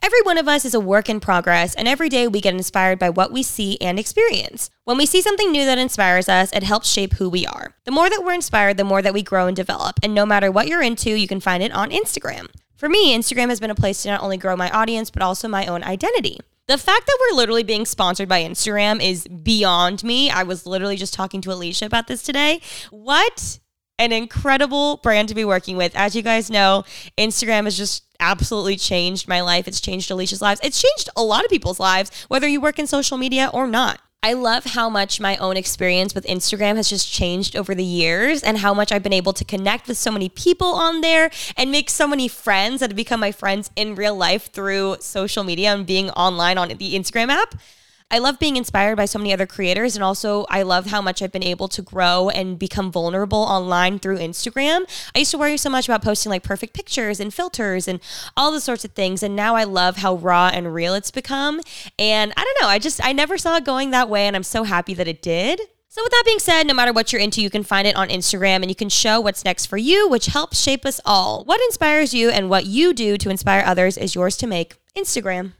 Every one of us is a work in progress, and every day we get inspired by what we see and experience. When we see something new that inspires us, it helps shape who we are. The more that we're inspired, the more that we grow and develop. And no matter what you're into, you can find it on Instagram. For me, Instagram has been a place to not only grow my audience, but also my own identity. The fact that we're literally being sponsored by Instagram is beyond me. I was literally just talking to Alicia about this today. What an incredible brand to be working with. As you guys know, Instagram has just absolutely changed my life. It's changed Alicia's lives. It's changed a lot of people's lives, whether you work in social media or not. I love how much my own experience with Instagram has just changed over the years and how much I've been able to connect with so many people on there and make so many friends that have become my friends in real life through social media and being online on the Instagram app. I love being inspired by so many other creators, and also I love how much I've been able to grow and become vulnerable online through Instagram. I used to worry so much about posting like perfect pictures and filters and all the sorts of things, and now I love how raw and real it's become. And I don't know, I never saw it going that way, and I'm so happy that it did. So with that being said, no matter what you're into, you can find it on Instagram and you can show what's next for you, which helps shape us all. What inspires you and what you do to inspire others is yours to make. Instagram.